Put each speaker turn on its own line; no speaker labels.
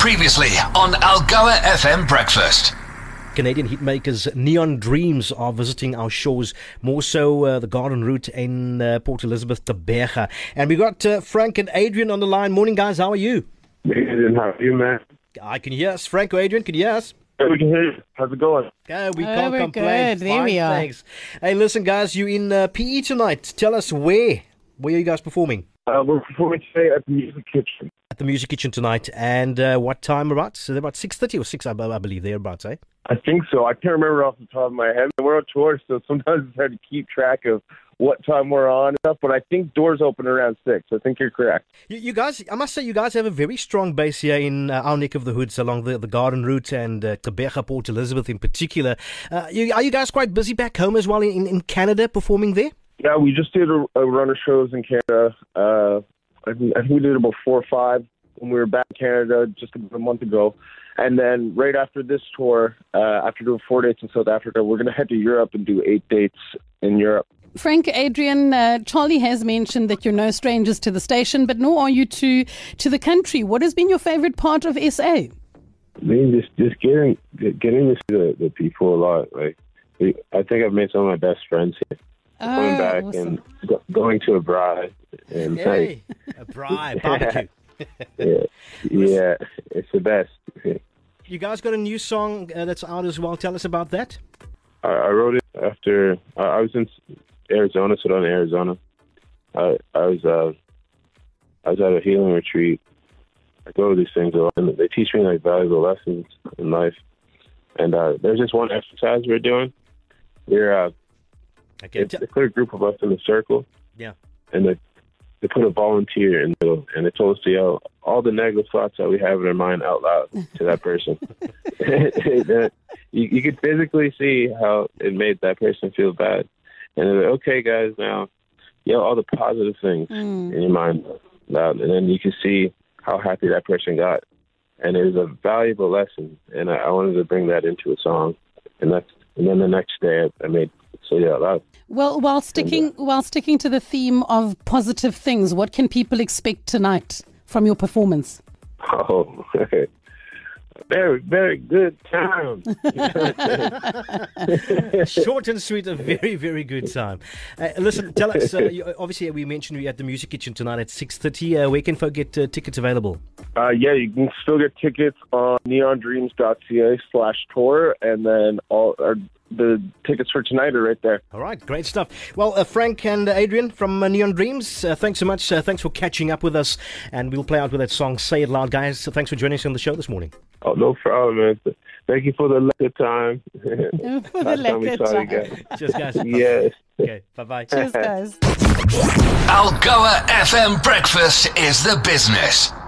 Previously on Algoa FM Breakfast.
Canadian hitmakers Neon Dreams are visiting our shores, more so the Garden Route in Port Elizabeth, Tobega. And we got Frank and Adrian on the line. Morning, guys. How are you?
Adrian, how are you, man?
I can hear us. Frank or Adrian, can you hear us?
Yeah, we can hear you. How's it going?
We can't
we're
complain.
good. There
Fine,
we are.
Thanks. Hey, listen, guys, you in PE tonight. Tell us where are you guys performing?
We're performing today at the Music Kitchen.
At the Music Kitchen tonight. And what time about? So they're about 6:30 or 6, I believe, thereabouts, eh?
I think so. I can't remember off the top of my head. We're on tour, so sometimes it's hard to keep track of what time we're on and stuff, but I think doors open around 6. I think you're correct.
You guys, I must say, you guys have a very strong base here in our neck of the woods along the Garden Route and Tobega, Port Elizabeth in particular. Are you guys quite busy back home as well in Canada performing there?
Yeah, we just did a run of shows in Canada. I think we did about 4 or 5 when we were back in Canada just about a month ago. And then right after this tour, after doing 4 dates in South Africa, we're going to head to Europe and do 8 dates in Europe.
Frank, Adrian, Charlie has mentioned that you're no strangers to the station, but nor are you to the country. What has been your favorite part of SA?
I mean, just getting to see the people a lot. Like, I think I've made some of my best friends here. Coming back
awesome.
and going to a bride and
Hey, a bride, barbecue.
yeah, it's the best.
You guys got a new song that's out as well. Tell us about that.
I wrote it after I was in Arizona, Sedona, Arizona. I was at a healing retreat. I go to these things a lot, and they teach me like valuable lessons in life. And there's just one exercise we're doing. It's a clear group of us in a circle.
Yeah. And
they put a volunteer in the middle, and they told us to yell all the negative thoughts that we have in our mind out loud to that person. You could physically see how it made that person feel bad. And they're like, okay, guys, now yell all the positive things in your mind loud. And then you can see how happy that person got. And it was a valuable lesson, and I wanted to bring that into a song. And then the next day I made So Yeah Loud.
Well, while sticking to the theme of positive things, what can people expect tonight from your performance?
Oh, very, very good time.
Short and sweet, a very, very good time. Listen, tell us, obviously we mentioned we're at the Music Kitchen tonight at 6:30. Where can folk get tickets available?
Yeah, you can still get tickets on neondreams.ca/tour, and then the tickets for tonight are right there.
All right, great stuff. Well, Frank and Adrian from Neon Dreams, thanks so much. Thanks for catching up with us, and we'll play out with that song, Say It Loud, guys. So thanks for joining us on the show this morning.
Oh, no problem, man. Thank you for the lekker time.
For the lekker time.
Cheers, guys.
Yes.
Okay, bye-bye.
Cheers, guys.
Algoa FM Breakfast is the business.